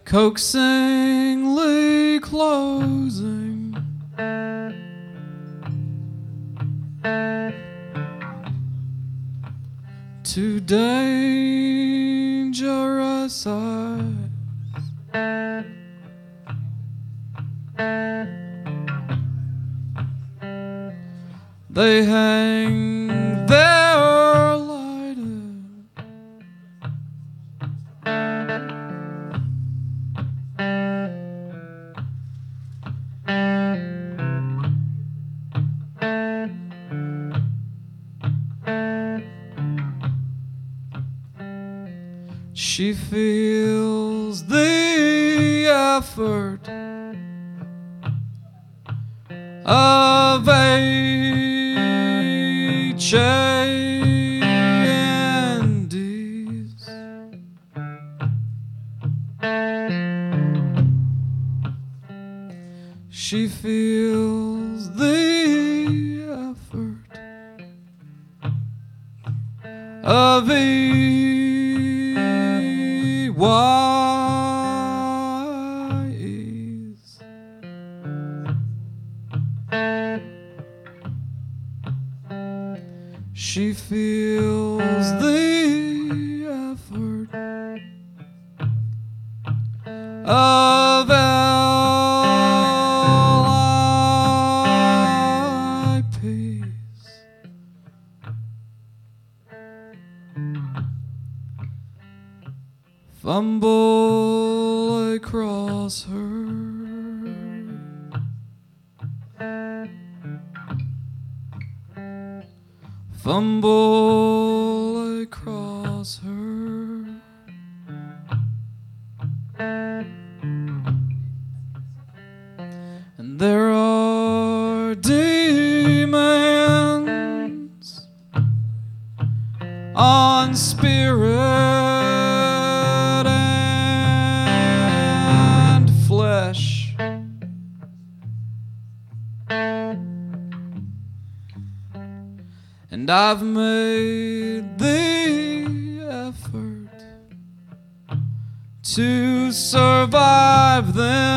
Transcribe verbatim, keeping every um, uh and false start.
coaxingly closing, to dangerous eyes. They hang there lighted, she feels the effort of H A N Ds. She feels the effort of E Y Es. She feels the effort of L I Ps. Fumble across her, fumble across her, and there are demands on spirit and flesh, and I've made the effort to survive them.